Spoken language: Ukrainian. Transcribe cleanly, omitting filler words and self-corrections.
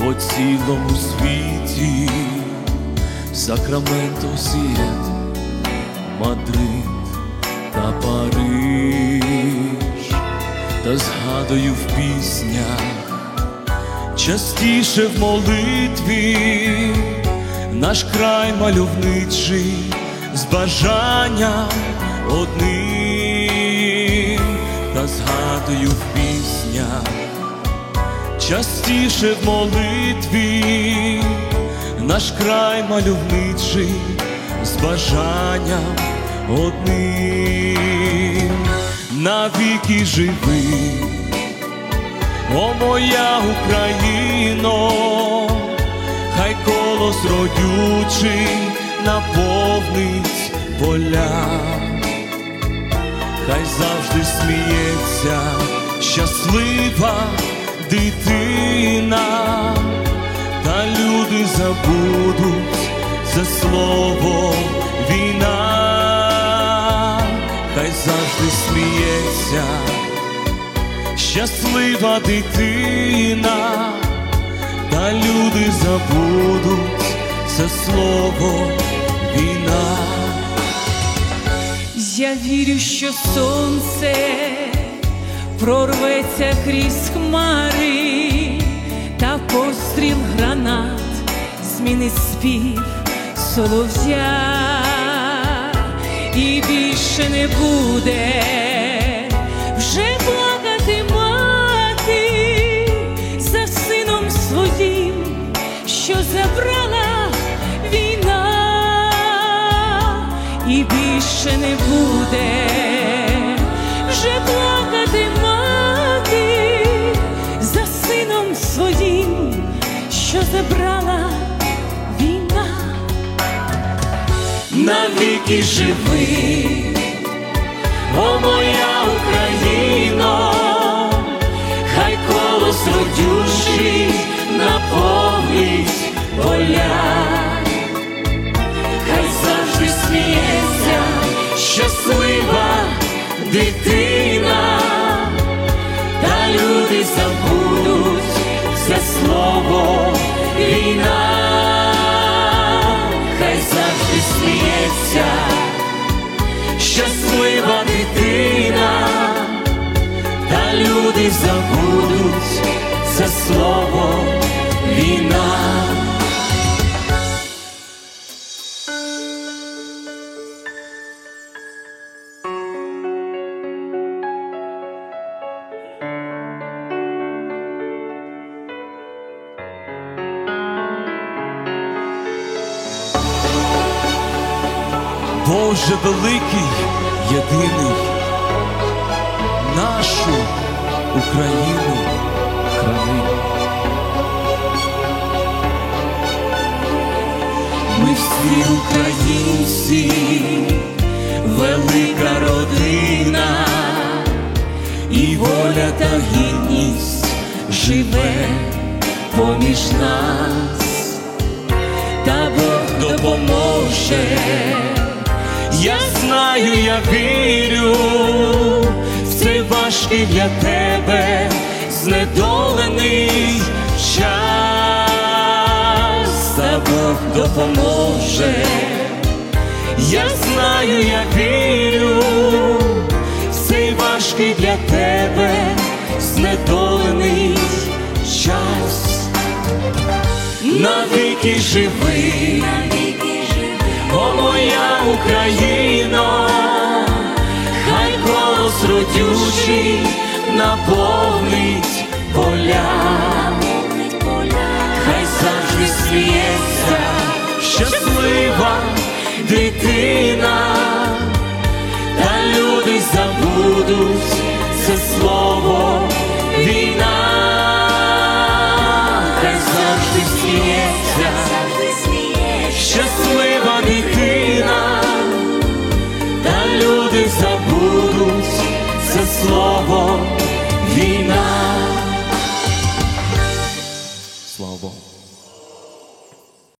по цілому світі, Сакраменто, Сіет, Мадрид та Париж, та згадую в піснях, частіше в молитві, наш край мальовничий, з бажанням одним, та згадую в піснях, частіше в молитві, наш край мальовничий, з бажанням одним, навіки живи, о моя Україно, хай колос родючий наповнить поля, хай завжди сміється щаслива дитина, та люди забудуть це слово війна, хай завжди сміється щаслива дитина, та люди забудуть це слово війна. Я вірю, що сонце прорветься крізь хмари, та постріл гранат змінить спів солов'я, і більше не буде вже плакати мати за сином своїм, що забрала війна, і більше не буде вже плакати мати за сином своїм, що забрала війна. Навіки живи, о моя Україно, хай колос родючий наповнить поля, хай завжди сміється щаслива дитина, та люди забудуть це слово війна, хай завжди сміється щаслива дитина, та люди забудуть це слово війна. Боже великий, єдиний, нашу Україну храни. Ми всі українці, велика родина, і воля та гідність живе поміж нас, та Бог допоможе. Я знаю, я вірю, в цей важкий для тебе знедолений час, та Бог допоможе. Я знаю, я вірю, в цей важкий для тебе знедолений час. Навіки живи, о моя Україно, хай колос родючий наповнить поля, хай завжди сміється щаслива дитина, та люди забудуть це слово війна, хай